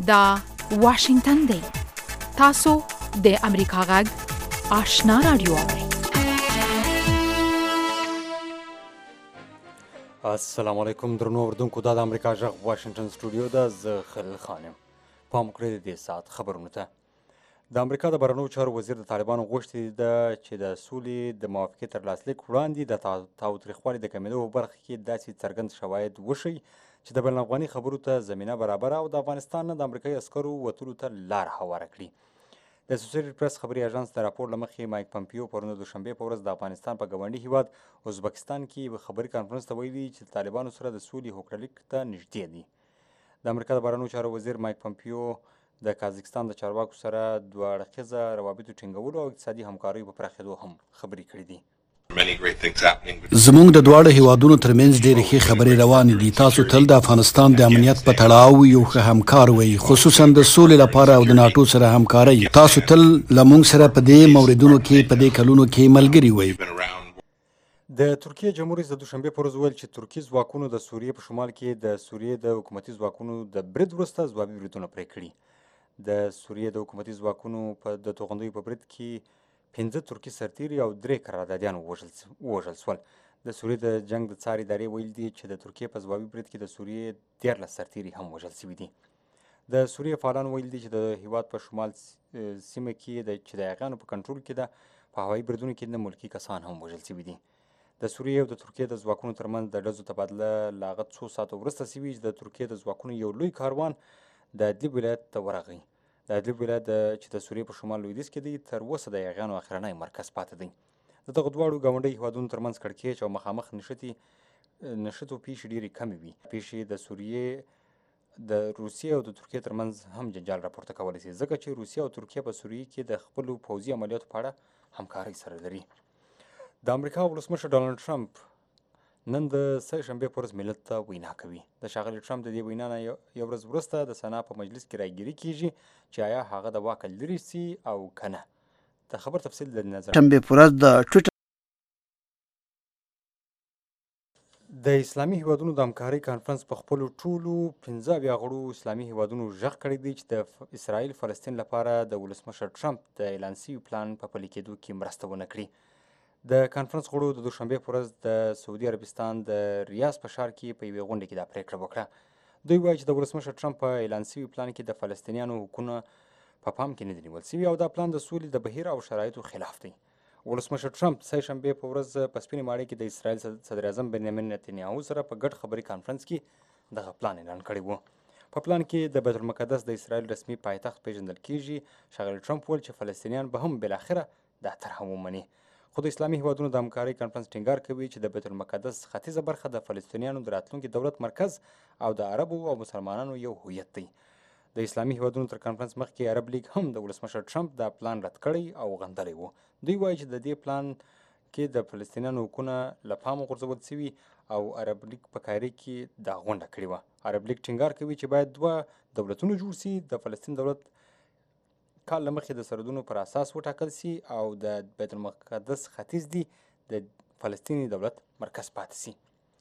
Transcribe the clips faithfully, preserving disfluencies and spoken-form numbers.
دا واشنگتن دی. تاسو د امریکا غږ آشنا رادیو. السلام علیکم درنو اوردونکو، دا د امریکا غږ واشنگټن سټوډیو ده. زه خلیل خان یم. پام کړئ د دې ساعت خبرونو ته. د امریکا د بهرنیو چارو وزیر د طالبانو غوښتي ده چې د سولې د موافقې تر لاسلیک وړاندې د تاوتریخوالي د کمېدو په برخه کې داسې څرګند شواهد وښیي چې د بین الافغاني خبرو ته زمینه برابره او د افغانستان نه د امریکایي عسکرو وتلو ته لار هواره کړي. د اسوسییټډ پریس خبري اژانس د راپور له مخې مایک پمپیو پرون د دوشنبې په ورځ د افغانستان په ګاونډي هیواد ازبکستان کې خبري کانفرنس ته ویلي چې د طالبانو سره د سولې هوکړلیک ته نږدې دي. د امریکا د بهرنیو چارو وزیر مایک پمپیو د کازاخستان د چارواکو سره دوه اړخیزه روابطو ټینګولو او اقتصادي همکاریو په پراخېدو هم خبرې کړې دي. زموږ د دواړو هیوادونو ترمنځ ډېرې ښې خبرې روانې دي. تاسو تل د افغانستان د امنیت په تړاو یو ښه همکار وئ، خصوصا د سولې لپاره او د ناټو سره همکارۍ. تاسو تل له موږ سره په دې موردونو کې په دې کلونو کې ملګري وئ. د ترکیې جمهور رئیس د دوشنبې په ورځ وویل چې ترکي ځواکونو د سوریې په شمال کې د سوریې د حکومتي ځواکونو د برید وروسته ځوابي بریدونه پرې کړي. د سوریې د حکومتي ځواکونو په د توغندیو په برید کې پنځه ترکي سرتیري او درې قراردادیان ووژل شول. د سوریې د جنگ د څار ادارې ویل دي چې د ترکیې په ځوابي برید کې د سوریې دیارلس سرتیري هم وژل شوي دي. د سوریې فعالان ویل دي چې د هیواد په شمال سیمه کې چې د هغانو په کنټرول کې ده په هوایي بریدونو کې نه ملکي کسان هم وژل شوي دي. د سوریې او د ترکیې د ځواکونو ترمنځ د ډزو تبادله له هغه څو ساعتو وروسته شوي چې د ترکیې د ځواکونو یو لوی کاروان د ادلب ولایت ته ورغی. د ادلب ولایت چې د سوریې په شمال لویدیځ کې دی تر اوسه د یاغیانو اخرنی مرکز پاتې دی. د دغه دواړو ګاونډي هیوادونو ترمنځ کړکېچ او مخامخ نښتې نښتو پیښې ډېرې کمې وي. پیښې د سوریې د روسیې او د ترکیې ترمنځ هم جنجال راپورته کولی شي، ځکه چې روسیې او ترکیې په سوریې کې د خپلو پوځي عملیاتو په اړه همکارۍ سره لري. د امریکا ولسمشر ډانلډ ټرمپ نن د سه شنبې په ورځ ملت ته وینا کوي. د ښاغلي ټرمپ د دې وینا نه یو ورځ وروسته د سنا په مجلس کې رایګیري کیږي چې آیا هغه د واکه لرې سي او که نه. د خبر تفصیل د نظر شنبې په ورځ د ټویټر د اسلامي هیوادونو د همکارۍ کانفرنس په خپلو ټولو پنځه اویا غړو اسلامي هیوادونو غږ کړی دی چې د اسرائیل فلسطین لپاره د ولسمشر ټرمپ د اعلان شوي پلان په پلي کېدو کې مرسته ونه کړي. د کانفرنس غړو د دوشنبې په ورځ د سعودي عربستان د ریاض په ښار کې په یوې غونډې کې دا پرېکړه وکړه. دوی وایي چې د ولسمشر ټرمپ په اعلان شوي پلان کې د فلسطینیانو حقونه په پام کې نه دي نیول شوي او دا پلان د سولې د بهیر او شرایطو خلاف دی. ولسمشر ټرمپ سه شنبې په ورځ په سپینې ماڼۍ کې د اسرائیل صدر اعظم بنیامین نتنیاهو سره په ګډ خبري کانفرنس کې دغه پلان اعلان کړی و. په پلان کې د بیت المقدس د اسرائیل رسمي پایتخت پیژندل کیږي. ښاغلي ټرمپ وویل چې فلسطینیان به هم بالاخره دا طرحه ومني. خو د اسلامي هیوادونو د همکارۍ کانفرنس ټینګار کوي چې د بیت المقدس ختیځه برخه د فلسطینیانو د راتلونکي دولت مرکز او د عربو او مسلمانانو یو هویت دی. د اسلامي هیوادونو تر کانفرنس مخکې عرب لیگ هم د ولسمشر ټرمپ دا پلان رد کړی او غندلی و. دوی وایي چې د دې پلان کې د فلسطینیانو حقونه له پامه غورځول شوي او عرب لیگ په کایرې کې دا غونډه کړې وه. عرب لیگ ټینګار کوي چې باید دوه دولتونه جوړ شي. د فلسطین دولت کال له مخکې د سرحدونو پر اساس وټاکل شي او د بیت المقدس ختیځ دی د فلسطیني دولت مرکز پاتې شي.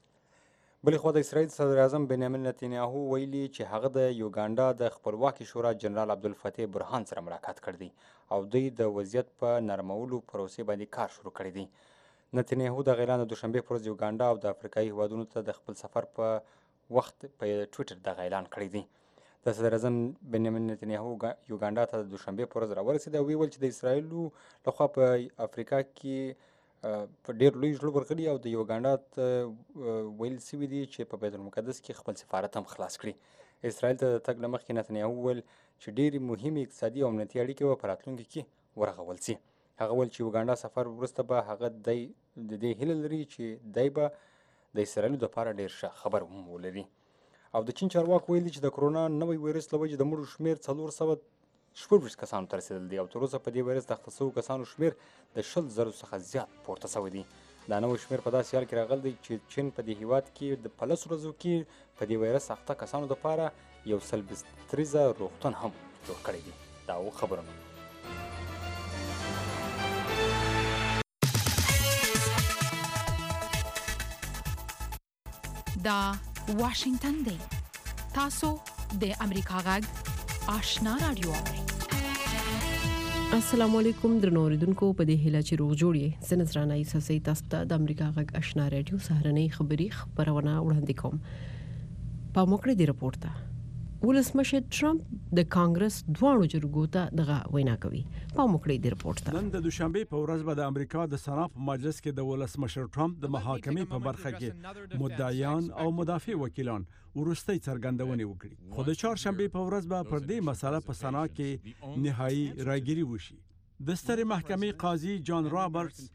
بلې خوا د اسرائیل صدر اعظم بنیامین نتنیاهو ویلي چې هغه د یوګانډا د خپلواکي شورا جنرال عبدالفتح برهان سره ملاقات کړی دی او دوی د وضعیت په نرمولو پروسې باندې کار شروع کړی دی. نتنیاهو د اعلان د دوشنبې په ورځ یوګانډا او د افریقایي هیوادونو ته د خپل سفر په وخت په ټویټر دغه اعلان کړی دی. د صدر اعظم بنیامین نتنیاهو یوګانډا ته د دوشنبې په ورځ راورسېد او ویل چې د اسرائیلو لخوا په افریقا کې په ډېر لوی زړه ورغلي او د یوګانډا ته ویل شوي دي چې په بیت المقدس کې خپل سفارت هم خلاص کړي. اسرائیل ته د تګ له مخکې نتنیاهو وویل چې ډېرې مهمې اقتصادي او امنیتي اړیکې به په راتلونکي کې ورغول شي. هغه ویل چې یوګانډا سفر وروسته به هغه دی د دې هیله لري چې دی به د اسرائیلو دپاره ډېر ښه خبر هم ولري. او د چین چارواکو ویلي چې د کرونا نوی ویروس له وجې د مړو شمېر څلور سوه شپږ ویشت کسانو ته رسېدلی دی او تر اوسه په دې ویروس د اخته شویو کسانو شمېر د شل زرو څخه زیات پورته شوی دی. دا نوی شمېر په داسې حال کې راغلی دی چې چین په دې هیواد کې د په لسو ورځو کې په دې ویروس اخته کسانو دپاره یو سل بستریزه روغتون هم جوړ کړی دی. دا و خبرونه. دا واشنگتن دی. تاسو د امریکا غږ آشنا رادیو. السلام علیکم درنو اوریدونکو، په دې هیله چې روغ جوړ یې. زه نذرانه ایساسي تاسو ته د امریکا غږ آشنا رادیو سهارنۍ خبری خبرونه وړاندې کوم. په موکړه دی رپورټ ته ولسمشر ټرمپ د کانګرس دوانو جرګو ته دغه وینا کوي. په موکړه دی رپورټ ته نن د دوشنبه په ورځ به د امریکا د سنا په مجلس کې د ولسمشر ټرمپ د محاکمې په برخه کې مدعیان او مدافع وکیلان ورستۍ څرګندونې وکړي، خو د چهارشنبه په ورځ به پر دې مسله په سنا کې نهایی راګيري وشي. د سترې محکمې قاضي جان رابرټس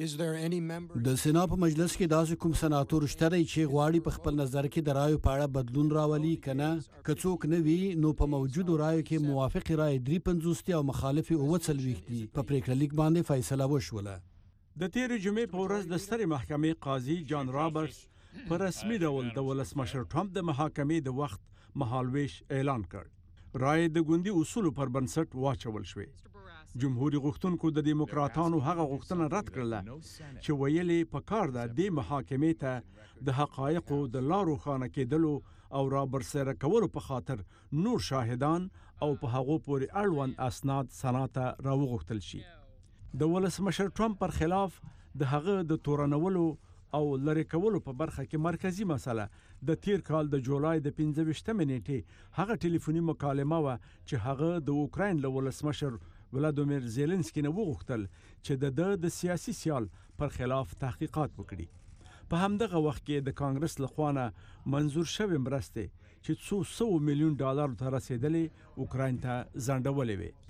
د سنا په مجلس کې داسې کوم سناتور شته دی چې غواړي په خپل نظر کې د رایو په اړه بدلون راولي کنه که څوک نه وي نو په موجودو رایو کې موافق رای درې پنځوس او مخالف اووه څلوېښت دي. په پریکړه لیک باندې فیصله وشوله. د تیرې جمعې په ورځ د سترې محکمې قاضي جان رابرټس په رسمي ډول د ولسمشر ټرمپ د محاکمې د وخت مهالویش اعلان کړ. رای د ګوندي اصولو پر بنسټ واچول شوې. جمهوریت غوښتونکو د دیموکراتانو هغه غوښتنه رد کړله چې ویلي په کار ده د محاکمې ته د حقایقو د لارو خانه کېدلو او را برسره کولو په خاطر نور شاهدان او په هغو پورې اړوند اسناد سناته راوغوښتل شي. د ولسمشر ټرمپ پر خلاف د هغه د تورنولو او لری کولو په برخه کې مرکزی مسله د تیر کال د جولای د پنځه ویشتمې نیټې هغه ټلیفوني مکالمه و چې هغه د اوکراین له ولسمشر ولادیمیر زيلنسکي نه وغوښتل چې د د د سیاسي سیال پر خلاف تحقیقات وکړي. په همدغه وخت کې د کانګرس لخوا منزور شوی مرسته چې څو سو میلیون ډالر ته رسیدلې اوکراین ته ځنډولې وي.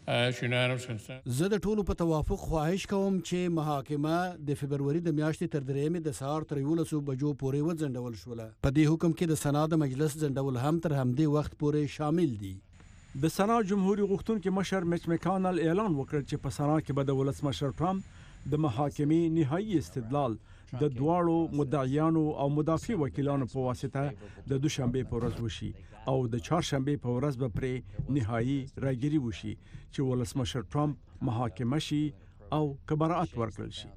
زه د ټولو په توافق خواهش کوم چې محاکمه د فبرवरी د میاشتې تر درېمې د سهار تر یولسو بجو پورې وځنډول شوله. په دې حکم کې د سنا د مجلس ځنډول هم تر همدې وخت پورې شامل دي. د سنا جمهوریت غوښتونکي مشر میچ میکانل اعلان وکړ چې په سنا کې به د ولسمشر ټرمپ د محاکمې نهایی استدلال د دواړو مدعیانو او مدافع وکیلانو په واسطه د دوشنبه په ورځ وشي او د چهارشنبه په ورځ به پرې نهایی راګيري وشي چې ولسمشر ټرمپ محاکمه شي او براءت ورکړل شي.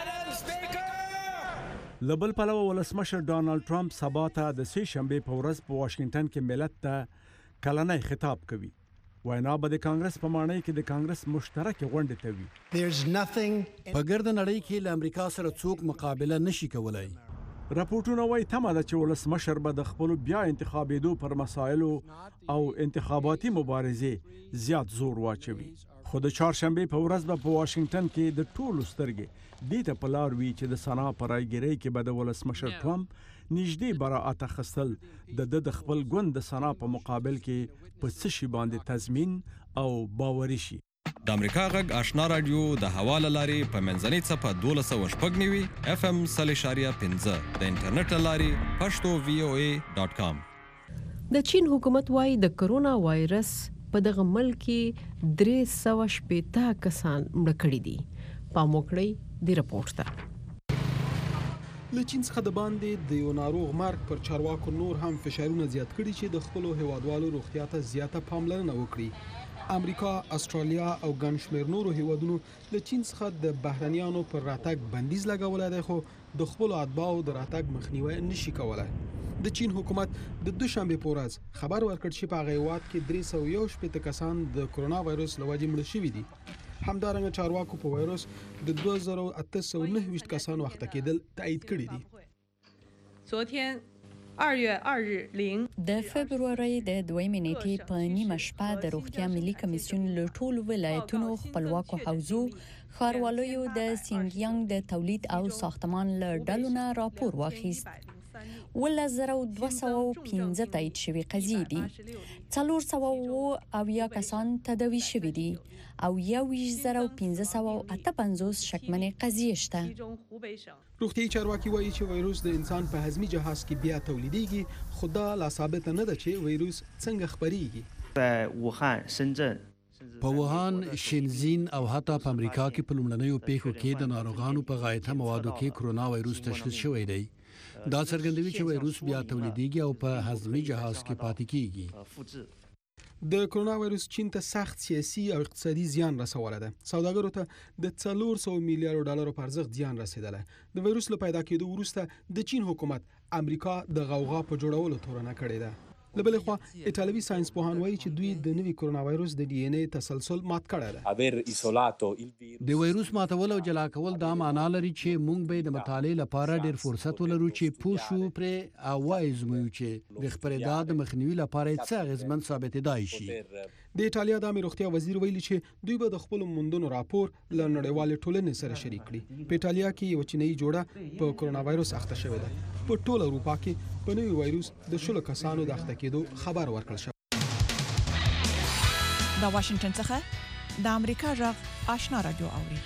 لبل پلوه ولسمشر ډانلډ ټرمپ سبا ته د سه شنبه په ورځ په واشنگټن کې ملت ته کلنۍ خطاب کوي. وینا به د کانګرس په مانۍ کې د کانګرس مشترک غونډه ته وي. په ګرد نړۍ کې له امریکا سره څوک مقابله نشي کولای. راپورټونه وايي تمه ده چې ولسمشر به د خپل بیا انتخابېدو پر مسایلو او انتخاباتي مبارزې زیات زور واچوي. خو د چهارشنبه په ورځ به په واشنگټن کې د ټولو سترګې دې ته په لار وي چې د سنا په راګيرۍ کې به د ولسمشر ټرمپ نږدې براءت اخیستل د د خپل ګوند د سنا په مقابل کې په څه شي باندې تضمین او باوري شي. د امریکا غږ آشنا رادیو د حواله لاري په منځنۍ صفه دولس سوه شپږ نوي اف ام صلی شاریه پنځه د انټرنیټ لاري پښتو وی او ای ډاټ کام. د چین حکومت وايي د کرونا وایرس په دغه ملک کې درې سوه شپېته کسان مړه کړي دي. په موکړی دی رپورټ ته له چین څخه د باندې د یو ناروغ مرګ پر چارواکو نور هم فشارونه زیات کړي چې د خپل هیوادوالو روغتیا ته زیاته پاملرنه وکړي. امریکا، استرالیا او ګڼ شمېر نورو هیوادونو له چین څخه د بهرنیانو پر راتګ بندیز لګولی دی، خو د خپل اتباعو د راتګ مخنیوي نشي کولای. د چین حکومت د دوشنبه په ورځ خبر ورکړ چې په هغه هیواد کې درې سوه یو شپېته کسان د کرونا وایرس له وجې مړه شوي دي. همدارنګه چارواکو په وایرس د دوه زره اته سوه نهه ویشت کسانو وخته کېدل تایید کړي دي. د فبرवरी د دویمې نیټې په نیمه شپه د روغتیا ملي کمیسیون له ټولو ولایتونو خپلواکو حوزو ښارواليو د سینګیانګ د تولید او ساختمان له ډلو نه راپور واخیست. ولس زره دوه سوه پنځه تایید شوي قضیې دي. څلور سوه اووه اویا کسان تداوي شوي دي او یو ویشت زره پنځه سوه اته پنځوس شکمنې قضیې شته. روغتیايي چارواکي وایي چې وایروس د انسان په هضمي جهاز کې بیا تولیدېږي، خو دا لا ثابته نه ده چې وایروس څنګه خپرېږي. په ووهان، شنزین او حتی په امریکا کې په لومړنیو پیښو کې د ناروغانو په غایطه موادو کې کرونا وایروس تشخیص شوی دی. دا څرګندوي چې وایروس بیا تولیدېږي او په هضمي جهاز کې پاتې کیږي. د کرونا وایروس چین ته سخت سیاسي او اقتصادي زیان رسولی ده. سوداګرو ته د څلور سوه میلیارډ ډالرو په ارزښت زیان رسیدلی. د وایروس له پیدا کېدو وروسته د چین حکومت امریکا د غوغا په جوړولو تورنه کړې ده. له بلې خوا ایټالوي ساينس پوهان وایي چې دوی د نوي کرونا وایروس د ډي ان اي تسلسل مات کړی دی. د وایروس ماتول او جلا کول دا معنا لري چې موږ به د مطالعې لپاره ډېر فرصت ولرو چې پوه شو پرې او وایزمو چې د خبرېدا د مخنیوي لپاره څه اغېزمن ثابتېدای شي. د ایټالیا د عامه روغتیا وزیر ویلي چې دوی به د خپل موندنو راپور له نړیوالې ټولنې سره شریک کړي. په ایټالیا کې یو چینایي جوړه په کرونا وایروس اخته شوې ده. په ټول اروپا کې په نوي وایروس د شلو کسانو د اخته کېدو خبر ورکړل شو. د واشنگټن څخه د امریکا غږ آشنا رادیو اوري.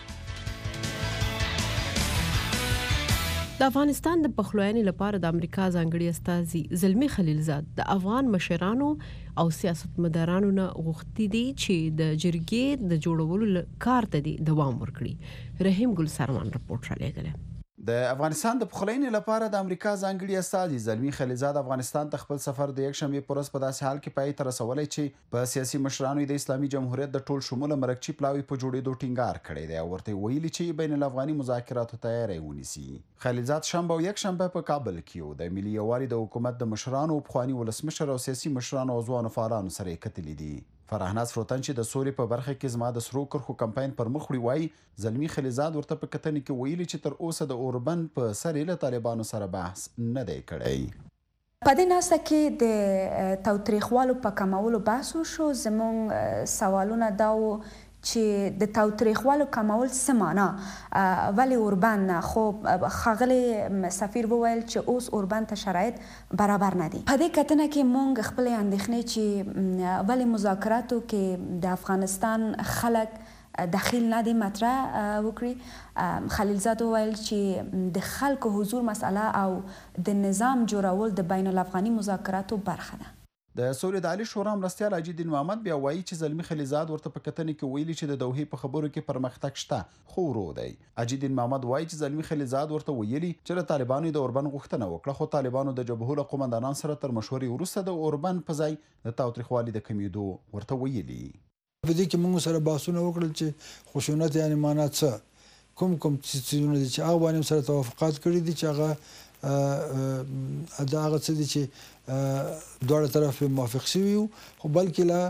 د افغانستان د پخلویانې لپاره د امریکا ځانګړي استازي زلمی خلیلزاد د افغان مشرانو او سیاستمدارانو نه غوښتي دي چې د جرګې د جوړولو کار ته دي دوام ورکړي. رحیم ګل سرمان رپورټ را لېږلی. د افغانستان د پخلینې لپاره د امریکا ځانګړي استازي زلمی خلیلزاد افغانستان ته خپل سفر د یک شنبه پر ورځ په داسې حال کې پای ته رسولی چې په سیاسي مشرانو د اسلامي جمهوریت د ټول شموله مرکچی پلاوي په جوړېدو ټینګار کړی دی او ورته ویلي چې بین الافغاني مذاکراتو تیاری ونیسي. خلیلزاد شنبه او یک شنبه په کابل کې د ملي یووالي د حکومت د مشرانو او پخواني ولسمشر او سیاسي مشرانو او ځوانو فعالانو سره کتلي دي. فرهناز فروتن چې د سوري په برخه کې زما د سرو کرخو کمپاین پر مخ وړي وایي زلمی خلیلزاد ورته په کتنې کې ویلي چې تر اوسه د اوربن په سر له طالبانو سره بحث نه دی کړی. په دې ناسته کې د تاوتریخوالو په کمولو بحث وشو. زموږ سوالونه دا و چې د تاوتریخوالو کمول څه معنا ولی اوربن نه. خو ښاغلی سفیر وویل چې اوس اوربن ته شرایط برابر نه دي. په دې کتنه کې موږ خپلې اندېښنې چې ولی مذاکراتو کې د افغانستان خلک دخیل نه دي مطرح وکړي. خلیلزاد وویل چې د خلکو حضور مسئله او د نظام جوړول د بین الافغاني مذاکراتو برخه ده. د سولې د عالی شورا مرستیال عجیدین محمد بیا وایي چې زلمی خلیلزاد ورته په کتنې کې ویلي چې د دوحې په خبرو کې پرمختګ شته خو ورو دی. عجیدین محمد وایي چې زلمی خلیلزاد ورته ویلي چې له طالبانو د اوربن غوښتنه وکړه خو طالبانو د جبهو له قومندانان سره تر مشورې وروسته د اوربن په ځای د تاوتریخوالي د کمیدو ورته ویلي. په دې کې موږ سره بحثونه وکړل چې خشونت یعنی معنا څه کوم کوم څیزونه دي چې هغه باندې سره توافقات کړي دي چې هغه دا هغه څه دي چې دواړه طرف موافق شوي وو. خو بلکې لا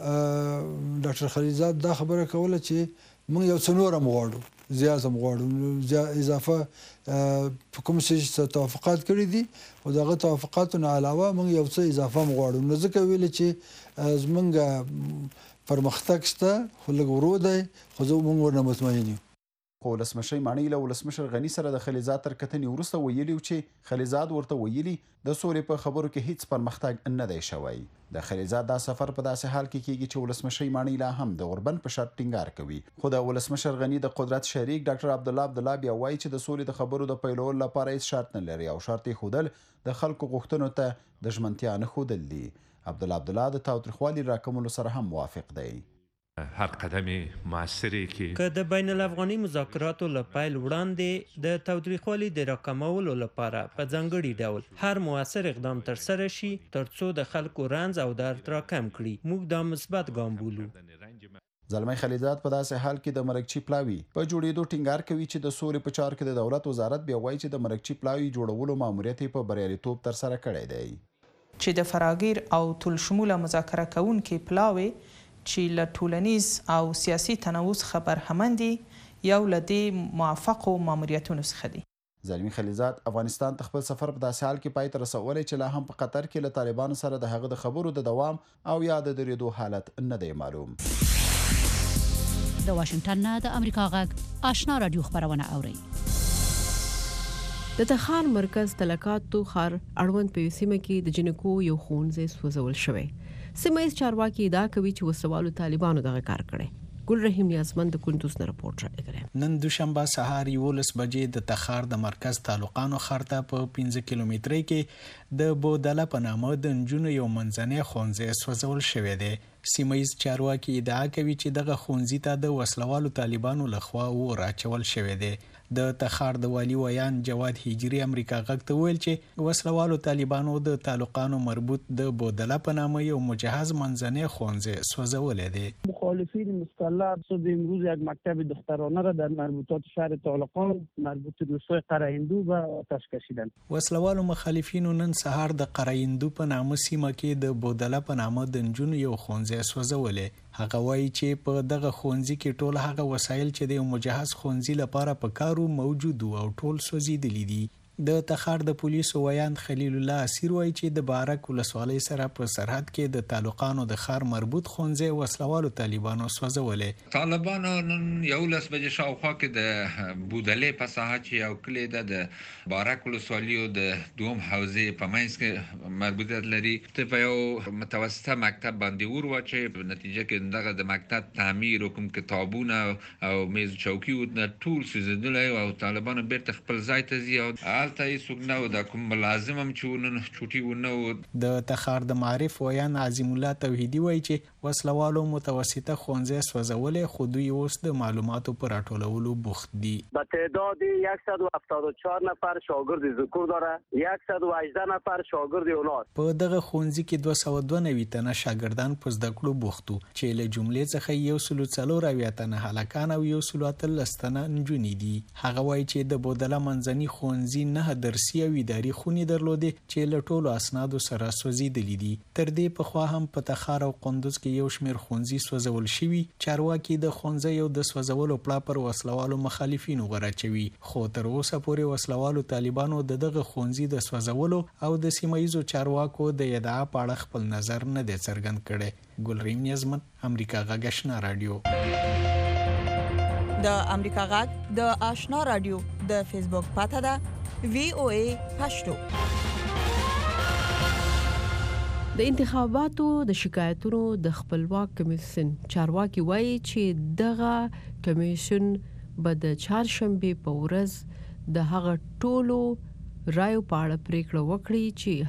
ډاکټر خلیلزاد دا خبره کوله چې موږ یو څه نور هم غواړو زیات هم غواړو اضافه په کوم څه توافقات کړي دي خو د هغه توافقاتو نه علاوه موږ یو څه اضافه هم غواړو. نو ځکه ویل چې زمونږ پرمختګ شته خو لږ ورو دی خو زه موږ ورنه مطمئن یو. خو ولسمشر ماڼۍ له ولسمشر غني سره د خلیلزاد تر کتنې وروسته ویلي چې خلیلزاد ورته ویلي د سولې په خبرو کې هیڅ پرمختګ نه دی شوی. د خلیلزاد دا سفر په داسې حال کې کیږي چې ولسمشر ماڼۍ لا هم د اوربن په شرط ټینګار کوي. خو د ولسمشر غني د قدرت شریک ډاکټر عبدالله عبدالله بیا وایي چې د سولې د خبرو د پیلولو لپاره هیڅ شرط نه لري او شرط یې ښودل د خلکو غوښتنو ته د ژمنتیا نه ښودل دي. عبدالله عبدالله د تاوتریخوالي راکمولو سره هم موافق دی. هر قدم موثرې کې که د بین الافغاني مذاکراتو له پیل وړاندې د تاوتریخوالي د راکمولو لپاره په ځانګړي ډول هر موثر اقدام ترسره شي ترڅو د خلکو رنځ او درد راکم کړي موږ دا مثبت ګام بولو. زلمی خلیلزاد په داسې حال کې د مرکچی پلاوي په جوړېدو ټینګار کوي چې د سولې په چارو کې د دولت وزارت بیا وایي چې د مرکچی پلاوي جوړولو ماموریت په بریالیتوب ترسره کړی دی. چې د فراگیر او ټول شموله مذاکره کوونکي پلاوي چې له ټولنیز او سیاسي تنوع څخه برخمن دي یو له دې موافقو ماموریتونو څخه دي. زلمی خلیلزاد افغانستان ته خپل سفر په داسې حال کې پای ته رسولی چې لا هم په قطر کې له طالبانو سره د هغه د خبرو د دوام او یا د درېدو حالت نه دی معلوم. د واشنگټن نه د امریکا غږ آشنا رادیو خبرونه اوري. د تخار مرکز تلکاتو خار اړوند په سیمه کې د جنکو یو ښوونځی سوځول شوی. سیمه ییز چارواکي ادعا کوي چې وسوالو طالبانو دغه کار کړی. ګل رحیم نیازمند د کندوز نه رپورټ راغلی. نن دوشنبه سهار یولس بجې د تخار د مرکز تعلقانو خرته په پنځه کیلومترۍ کې د بودله په نامه د نجونو یو منځنی ښوونځی سوځول شوی دی. سیمه ییز چارواکي ادعا کوي چې دغه ښوونځي ته د وسلوالو طالبانو لخوا اور اچول شوی دی. د تخار د والی ویان جواد هجری امریکا غږ ته ویل چې وسلوالو طالبانو د تعلقانو مربوط د بودله په نامه یو مجهز منځنی ښوونځی سوځولې دی. مخالفین مسلح صبح امروز یک مکتب دخترانه را در مربوطات شهر طالقان مربوط روستای قرهندو به آتش کشیدند. وسلوالو مخالفینو نن سهار د قرهندو په نامه سیمه کې د بودله په نامه د نجونو یو ښوونځی سوځولې. هغه وایي چې په دغه ښوونځي کې ټول هغه وسایل چې د یو مجهز ښوونځي لپاره په کارو موجود او ټول سوځېدلي دي. د تخار د پولیسو ویان خلیل الله اسیر وایي چې د بارک ولسوالۍ سره په سرحد کې د تعلقانو د خار مربوط ښوونځي وسلوالو طالبانو سوځولې. طالبانو نن یولس بجې شاوخوا کې د بودلې په ساحه چې یو کلی ده د بارک ولسوالۍ د دوم حوزې په منځ کې مربوطیت لري ته په یو متوسطه مکتب باندې ور واچي په نتیجه کې دغه د مکتب تعمیر کوم کتابونه او میز چوکي او ټول سوځېدلي او طالبانو بیرته خپل ځای ته ځي. د تخار د معرف ویان عظیم الله توحیدی وایي چې وسلوالو متوسطه ښوونځی سوځولې خو دوی اوس د معلوماتو پر راټولولو بوخت دي. به تعداد صد و هفتاد و چهار نفر شاگرد ذکور داره، صد و هجده نفر شاگرد اوناست. په دغه ښوونځي کې دوه سوه دوه نوي تنه شاګردان په زده کړو بوخت وو چې له جملې څخه یو سلو څلور اویا تنه هلکان او یو سلو اتلس تنه نجونې دي. هغه وایي چې د بودله منځني ښوونځي نه درسي او اداري خونې درلودې چې له ټولو اسنادو سره سوځېدلي دي. تر دې پخوا هم په تخار او قندوز کې یو شمېر ښوونځي سوځول شوي. چارواکي د ښوونځیو د سوځولو پړه پر وسلوالو مخالفینو غوره چوي، خو تر اوسه پورې وسلوالو طالبانو د دغه ښوونځي د سوځولو او د سیمه ییزو چارواکو د ادعا په اړه خپل نظر نه دی څرګند کړی. ګلریم نیازمن، امریکا غږ آشنا رادیو. د امریکا غږ د آشنا رادیو د فیسبوک پاته ده وی او ای پښتو. د انتخاباتو د شکایتونو د خپلواک کمیسیون چارواکي وایي چې دغه کمیسیون به د چهارشنبه په ورځ د هغه ټولو رایو په اړه پریکړه وکړي چې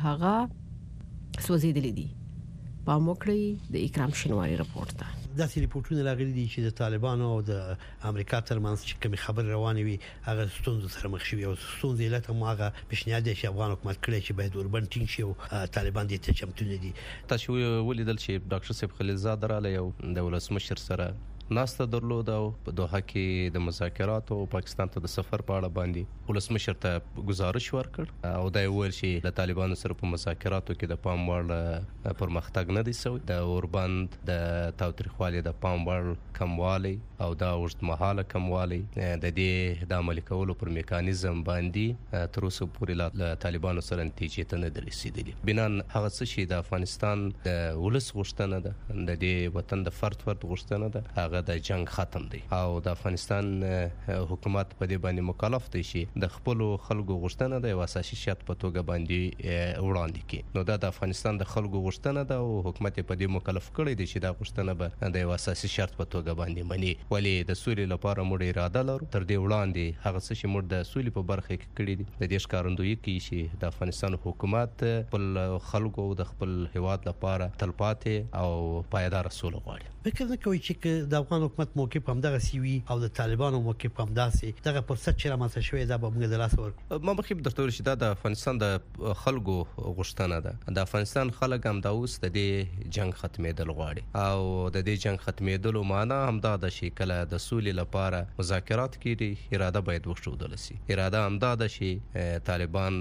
هغه سوځېدلي دي. پام وکړئ د اکرام شینواری رپورټ ته. داسې ریپورتونه راغلي دي چې د طالبانو او د امریکا ترمنځ چې کوم خبر روانه وي هغه ستونزې سره مخ شوي او ستونزې لته ماغه پیشنهاد شي افغان حکومت کړی چې باید وربند ټینګ شي او طالبان دې ته چمتو دي. تاسو ولیدل چې ډاکټر صاحب خلیلزاد رااله یو د ولسمشر سره ناسته درلوده او په دوحه کې د مذاکرات او پاکستان ته د سفر په اړه باندې ولسمشر ته گزارش ورکړ او دا ویل چې د طالبانو سره په مذاکراتو کې د پام وړ پرمختګ نه دی شوی. د اوربند د تاوتریخوالي د پام وړ کموالی او دا اوږدمهاله کموالی د دې د عملي کولو پر میکانیزم باندې تر اوسه پورې له طالبانو سره نتیجې ته نه رسیدلي. بنان هغه څه چې د افغانستان د ولس غوښتنه ده، د دې وطن د فرد فرد غوښتنه ده، هغه د جنگ ختم دی او د افغانستان حکومت په دې باندې مکلف دی چې د خپل خلکو غوښتنه د اساسي شرط په توګه باندې وړاندې کړي. نو دا د افغانستان د خلکو غوښتنه ده او حکومت په دې مکلف کړی دی چې دا غوښتنه به د اساسي شرط په توګه باندې مني. ولی د سولې لپاره موږ اراده لرو. تر دې وړاندې هغه څه چې موږ د سولې په برخه کې کړی دي د دې ښکارندویي کوي چې د افغانستان حکومت خپل خلکو د خپل هیواد لپاره تلپاتې او پایدار سوله غواړي. فکر نه کوي چې د افغان حکومت موقف هم دغه سیوی او د طالبانو موقف هم داسې دغه فرصت چې رامنځته شوی دا به موږ د لاس ورکړو. ما مخکې درته ویل چې دا د افغانستان د خلکو غوښتنه ده. د افغانستان خلک هم دا اوس د دې جنگ ختمېدل غواړي او د دې جنگ ختمېدلو معنا هم دا ده چې کله د سولې لپاره مذاکرات کیږي اراده باید وښودل شي. اراده هم دا ده چې طالبان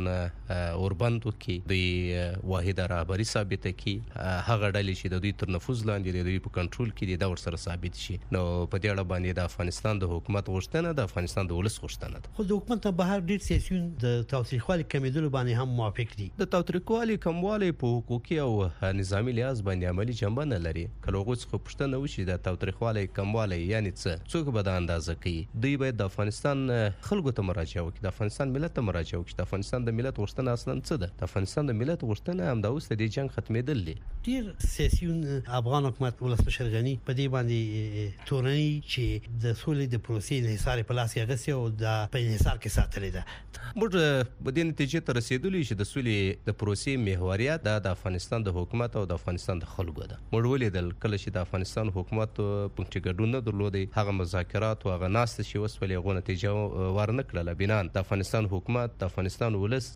اوربند وکړي، دوی واحده رهبري ثابته کړي، هغه ډلې چې د دوی تر نفوذ لاندې د دوی په کنټرول کې دي دا ورسره ثابت شي. نو په دې اړه باندې د افغانستان د حکومت غوښتنه د افغانستان د ولس غوښتنه ده. خو د حکومت په بهر ډیر سیاسيون د تاوتریخوالي کمیدلو باندې هم موافق دي. د تاوتریخوالي کموالی په حقوقي او نظامی لحاظ باندې عملی جنبه نه لري. کله هغه څه پوښتنه وشي د تاوتریخوالي کموالی یعنی څه څوک به د اندازه کوي. دوی باید د افغانستان خلکو ته مراجعه وکړي، د افغانستان ملت ته مراجعه وکړي. د افغانستان د ملت غوښتنه اصلا څه ده؟ د افغانستان د ملت غوښتنه هم د اوس د جنگ ختمېدل دي. ډیر سیاسيون افغان حکومت ولسمشر غنی په دې باندې تورنۍ چې د سولې د پروسې انحصار په لاس کې غسي او د په انحصار کې ساتلې ده. موږ په دې نتیجې ته رسیدلی چې د سولې د پروسې محوریت د افغانستان د حکومت او د افغانستان د خلکو ده. موږ ولیدل کله چې د افغانستان حکومت پنځه ګډون نه درلودي، هغه مذاکرات او هغه ناست چې وسولې غو نتیجه ورنه کړله. بنان د افغانستان حکومت د افغانستان ولس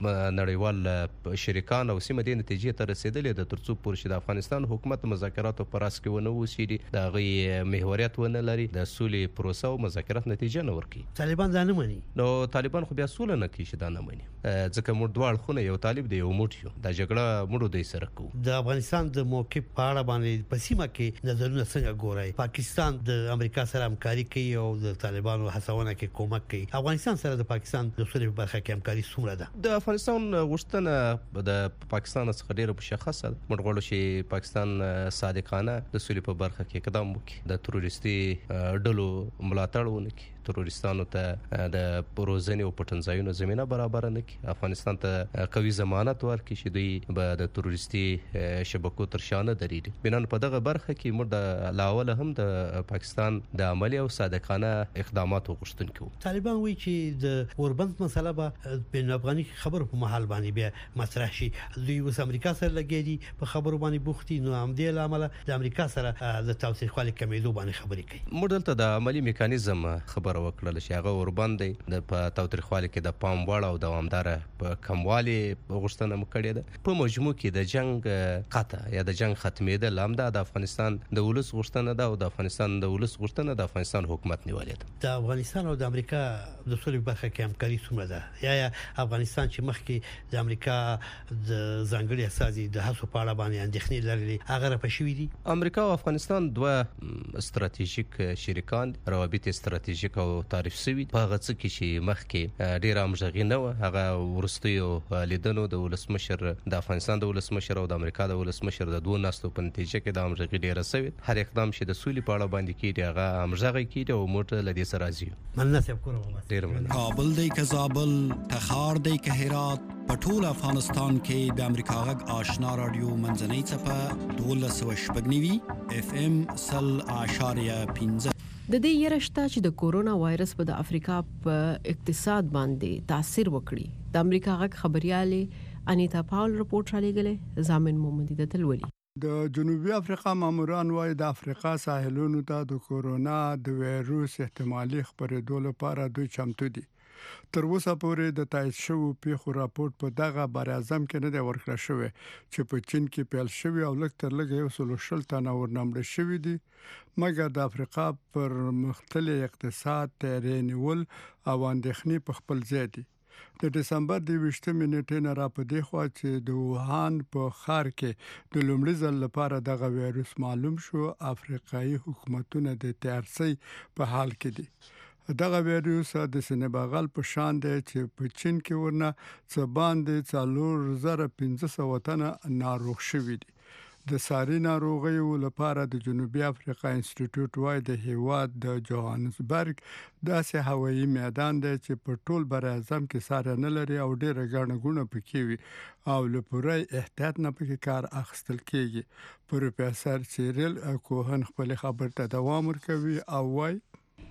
نړیوال شریکان او سیمه دې نتیجې ته رسیدلې د ترڅو پورې چې د افغانستان حکومت مذاکرات پر اس کې ونه وسیدي د غي محوریت ونه لري د سولې پروسه او مذاکرات نتیجه نه ورکړي. طالبان دا نه مني. نو طالبان خو بیا سوله نه کوي چې دا نه مني، ځکه موږ دواړه خو نه یو طالب دی یو موټ یو دا جګړه موږ دوی سره کوو. د افغانستان د موقف په اړه باندې په سیمه کې نظرونه څنګه ګوري؟ پاکستان د امریکا سره همکاري کوي او د طالبانو هڅونه کې کومک کوي. افغانستان سره د پاکستان د سولې په برخه کې همکاري څومره ده؟ د افغانستان غوښتنه د پاکستان څخه ډیره مشخصه ده. موږ غواړو چې پاکستان صادقانه د سولې په برخه کې اقدام وکړي، د تروریستي ډلو ملاتړ ونکړي، تروریستانو ته د روزنې او پټنځایونو زمينه برابر نه کړي، افغانستان ته قوي ضمانت ورکړي چې دوی به د تروریستي شبکو تر شا نه درېږي. بنان په دغه برخه کې موږ د لاول هم د پاکستان د عملی او صادقانه اقداماتو غوښتونکو. طالبان وایي چې د اوربند مسله به بین افغاني خبرو په محل باندې بیا مطرح شي. دوی اوس امریکا سره لګېدي په خبرو باندې بوختي، نو هم دې لامل د امریکا سره د تاوتریخوالي کمیدو باندې خبرې کوي. موږ دلته د عملی میکانیزم خبره وکړل چې هغه اوربند دی د په تاوتریخوالي کې د پام وړ او دوامدار په کموالي غوښتنه مکړې ده. په مجموع کې د جنگ قطع یا د جنگ ختمېدل هم د افغانستان د ولس غوښتنه ده او د افغانستان د ولس غوښتنه د افغانستان حکومت نیولې ده. د افغانستان او د امریکا د سولې برخه کې همکاري څومره ده؟ یا یا افغانستان چې مخکې د امریکا د ځانګړي اساسي د هڅو په اړه باندې اندېښنې لرلې هغه را پښوی دي؟ امریکا او افغانستان دوه ستراتیژیک شریکان، روابط ستراتیژیک او تعریف شوي په هغه څه کې چې مخکې ډېره همغږي نه وه. هغه وروستیو لیدنو د ولسمشر د افغانستان د ولسمشر او د امریکا د ولسمشر د دوه ناستو په نتیجه کې د همغږي ډېره شوې. هر اقدام چې د سولې په اړه باندې کېږي هغه همغږي کېږي او موږ له دې سره راضي یو. مننه صاحب کوم ډېر مننه. کابل دی که زابل، تخار دی که هرات، په ټول افغانستان کې د امریکا غږ آشنا رادیو منځنۍ څپه دولس سوه شپږ نوي اف ام سل اعشاریه پنځه. د دې یرشته چې د کورونا وایرس په د افریقا په اقتصاد باندې تاثیر وکړي. د امریکا غږ خبرياله انیتا پاول رپورټ را لګلې. زامن محمدي د تلولي. د جنوبي افریقا ماموران وايي د افریقا ساحلونو ته د کورونا د وایروس احتمالي خبرېدو لپاره دوی چمتو دي. تر اوسه پورې د تایید شوو پیښو راپور په دغه بر اعظم کې نه دی ورکړل شوی چې په چین کې پیل شوی او لږ تر لږه یو سل شل تنه ورنمړ شوی دي، مګر د افریقا پر مختلف اقتصاد تیرې نیول او اندېښنې په خپل ځای دي. د دسمبر د ویشتمې نیټې نه را په دی خوا چې د ووهان په ښار کې د لومړي ځل لپاره دغه وایروس معلوم شو، افریقایي حکومتونه د تیارسۍ په حال کې دي. دغه وایروس د سنباغل په شان دی چې په چین کې ورنه څه باندې څلور زره پنځه سوه تنه ناروغ شوي دي. د ساري ناروغیو لپاره د جنوبي افریقا انسټیټیوټ وايي د هیواد د جوهانسبرګ داسې هوایي میدان دی چې په ټول بر اعظم کې ساره نه لري او ډېره ګڼه ګوڼه پکې وي او له پوره احتیاط نه پکې کار اخیستل کېږي. پروفیسور سیریل کوهن خپل خبر ته دوام ورکوي او وايي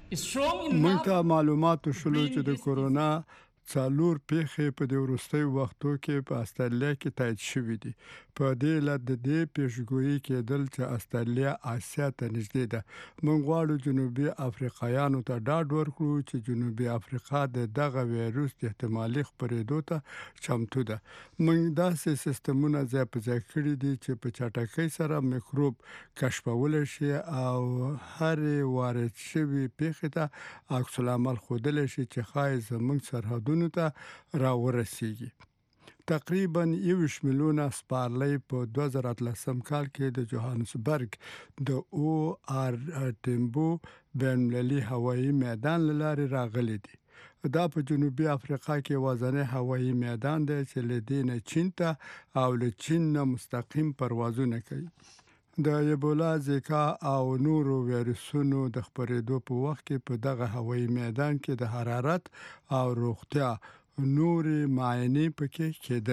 موږ ته معلومات شول چې د کورونا څلور پیښې په د وروستیو وختو کې په استرالیا کې تایید شوې دي. په دې لړ د دې پیشګویي کېدل چې استرالیا آسیا ته نږدې ده. موږ غواړو جنوبي افریقایانو ته ډاډ ورکړو چې جنوبي افریقا د دغه وایروس د احتمالي خپرېدو ته چمتو ده. موږ داسې سیستمونه ځای په ځای کړي دي چې په چټکۍ سره میکروب کشفول شي او هر وارد شوی پیښې ته عکس العمل ښودل شي چې ښایي زموږ سرحدونه ته را ورسیږي. تقریبا یوش میلیونه سپارلۍ په دوه زره اتلسم کال کې د جوهانسبرګ د او آر ټیمبو بین‌المللي هوایي میدان لارې راغلي دي. دا په جنوبي افریقا کې وزنه هوایي میدان دی چې له دې نه چین ته او له چین نه مستقیم پروازونه کوي. د ایبولا، زیکا او نورو وایرسونو د خپرېدو په وخت کې په دغه هوایي میدان کې د حرارت او روغتیا نورې معاینې پکې کېدلې.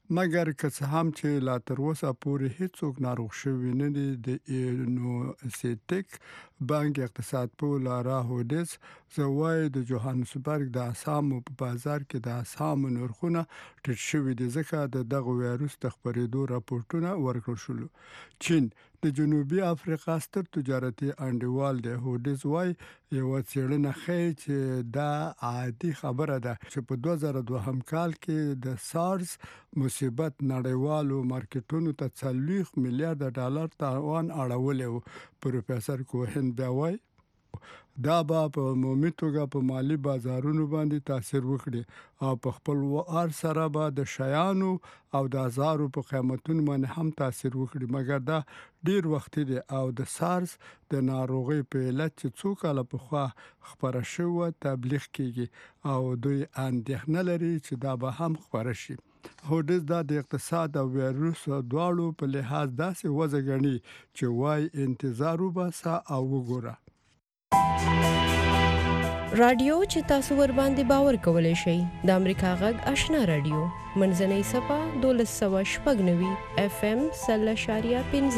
مګر که څه هم چې لا تر اوسه پورې هیڅوک ناروغ شوی نه دي. د نوسیټک بانک اقتصاد په لارا هودس زوای د جوهانسبرګ د اسامو په بازار کې د اسامو نرخونه ټیټ شوی دي ځکه د دغه وایروس د خپرېدو راپورټونه ورکړل شول. چین د جنوبي افریقا ستر تجارتي انډیوال د هودس وای یو څېړنه ښیي چې دا عادي خبره ده چې په دوه زره دوه کال کې د سارس مصیبت نړیوالو مارکیټونو ته څلوېښت میلیارډ ډالر تاوان اړولی و. پروفیسور کوهن بیا وایي دا به په عمومي توګه په مالی بازارونو باندې تاثیر وکړي او په خپل وار سره به د شیانو او د ازارو په قیمتونو باندې هم تاثیر وکړي. مګر دا ډیر وخت دی او د سارس د ناروغي په علت چې څو کاله پخوا خبره شوه تبلیغ کیږي او دوی اندېښنه لري چې دا به هم خبره شي. هودس دا د اقتصاد او وایروس دواړو په لحاظ داسې وضع ګڼي چې وای انتظار وباسه او وګوره. رادیو چې تاسو ور باندې باور کولای شئ د امریکا غږ آشنا رادیو منځنۍ صفه دولس سوه شپږ نوي اف ام سل اشاریه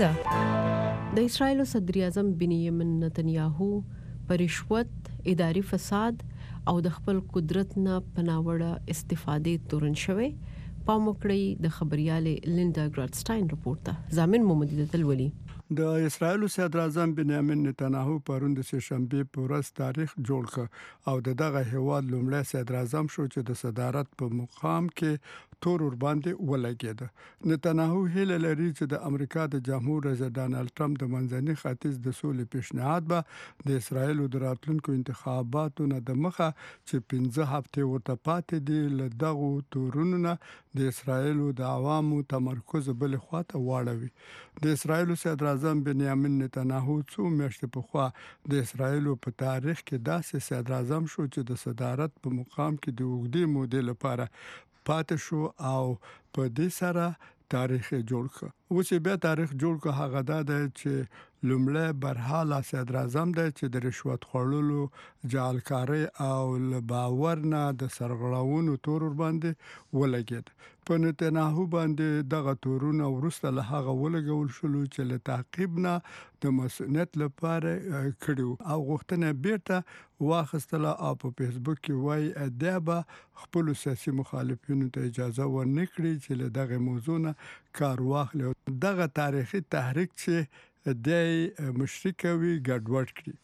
پنځه. د اسرایل صدر اعظم بنیامین نتنیاهو پر رشوت، اداري فساد او د خپل قدرت نه پناوړه استفادې تورن شوی. پاموکړی د خبريالې لیندا ګراتسټاین رپورټ ته زامن محمد دلولي. د اسرایل صدر اعظم بنیامین نتنیاهو پرون د سهشنبه په ورځ تاریخ جوړ ک او دغه هیواد لومړی صدر اعظم شو چې د صدارت په مقام کې تور ور باندې ولګید. نتنیاهو هیله لري چې د امریکا د جمهور رئیس ډانلډ ټرمپ د منځني ختیځ د سولې پیشنهاد به د اسرایل د راتلونکو انتخاباتو نه د مخه چې پنځه هفته ورته پاتې دي له دغه تورونو نه د اسرایل د عوامو تمرکز بل خواته واړوي. د اسرایل صدر اعظم بنیامین نتنیاهو څو میاشتې پخوا د اسرایل په تاریخ کې داسې صدر اعظم شو چې د صدارت په مقام کې د وګړي مودې لپاره پاتې شو او په دې سره تاریخ جوړ ک. اوس بیا تاریخ جوړ ک هغه ده چې لومړی برحاله صدر اعظم دی چې د رشوت خوړلو، جعلکاري او لباور نه د سرغړاونو تور باندې ولګید. په نتنیاهو باندې دغه تورونه ورسته له هغه ولګول شول چې له تعقیب نه د مسؤلیت لپاره کړو او غوښتنه بیرته واخستله او په فیسبوک کې وایي ادبه خپل سیاسي مخالفینو ته اجازه ورنکړي چې له دغه موضوع نه کار واخلي. دغه تاریخي تحریک چې د مشرکوي ګډوډ کړي.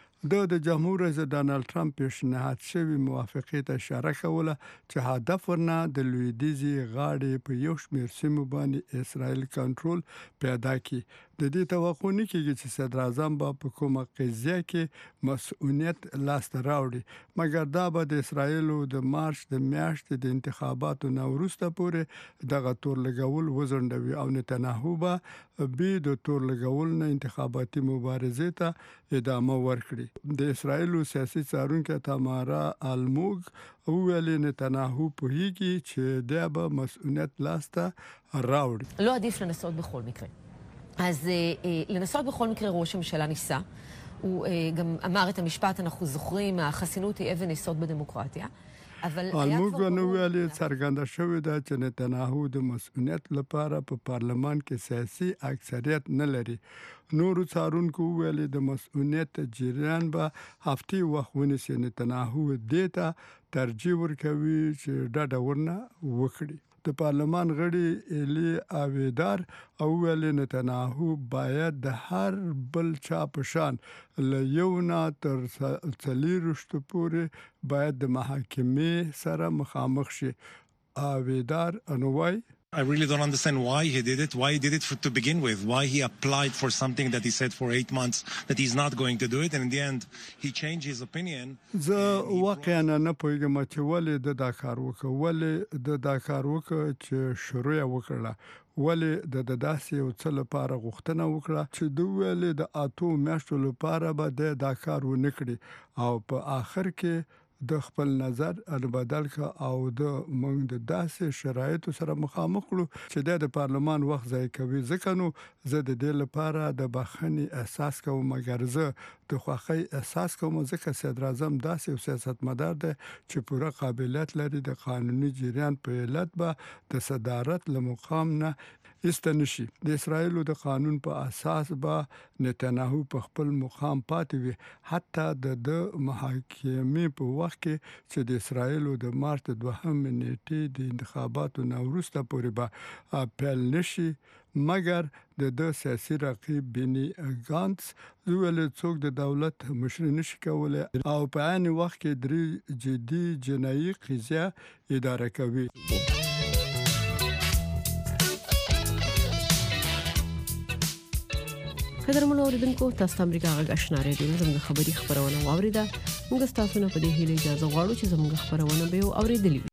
د د جمهور رئیس ډانلډ ټرمپ پیشنهاد شوی موافقه ته اشاره کوله چې هدف ورنه د لویدیځي غاړې په یو شمېر سیمو باندې اسرائیل کنټرول پیدا کړي. د دې توقع نه کیږي چې صدر اعظم په کومه قضیه کې مسؤلیت لاس ته راوړي. مګر دا به د اسرائیل د مارچ د میاشتې د انتخاباتو نه وروسته پورې دغه تور لګول وزندوي او نتنیاهو به به د تور لګول نه انتخاباتي مبارزې ته ادامه ورکړي. د اسرائیل سیاسي څارونکو تامارا الموگ ویل نتنیاهو په هیږي چې دا به مسؤلیت لاس ته راوړي. לא עדיף לנסות בכל מקרה. אז לנסות בכל מקרה ראש הממשלה ניסה. הוא גם אמר את המשפט, אנחנו זוכרים, החסינות היא אבן יסוד בדמוקרטיה. الموږ نو ویلي څرګنده شوې ده چې نتنیاهو د مسؤلیت لپاره په پارلمان کې سیاسي اکثریت نه لري. نورو څارونکو ویلي د مسؤلیت جریان به هفتې وخت ونیسي. نتنیاهو دې ته ترجیح ورکوي چې ډډه ورنه وکړي. د پارلمان غړي الی اویدار او ویل نتنیاهو باید د هر بل چا په شان له یو نه تر څلوېښت پورې باید د محاکمې سره مخامخ شي. اویدار انوای I really don't understand why he did it, why he did it for, to begin with, why he applied for something that he said for eight months that he's not going to do it, and in the end, he changed his opinion. زه واقعا نه پوهیږم چې ولې د دا کار وکړ، ولې د دا کار وکړ چې شروع یې وکړه، ولې د داسې یو څه لپاره غوښتنه وکړه چې دوی ولې د اتو میاشتو لپاره به د دا کار ونه کړي او په آخر کې د خپل نظر ال بدل کا او د موږ د داسې شرایطو سره مخامخ کړو چې د پارلمان وخت ځای کوي ځکه نو زه د دې لپاره د بخښنې احساس کوم مګر زه د خوښۍ احساس کوم ځکه صدر اعظم داسې سیاستمدار دی چې پوره قابلیت لري د قانوني جریان په علت به د صدارت له مقام نه استنشي. د اسرایل د قانون په اساس به نتنیاهو په خپل مقام پاتې وي حتی د د محاکمې په وخت کې چې د اسرایل د مارچ دوهم نیټې د انتخاباتو نوروسته پورې به اپیل نشي مګر د د سیاسي رقیب بني ګانتس ویل څوک د دولت مشر نشي کولای او په عین وخت کې درې جدي جنایي قضیه اداره کوي. قدرمن اوریدونکو تاسو ته امریکا غږ آشنا ریډیو زموږ خبري خبرونه واوریده موږ تاسو نه په دې هیله اجازه غواړو چې زموږ خبرونه به اوریدلې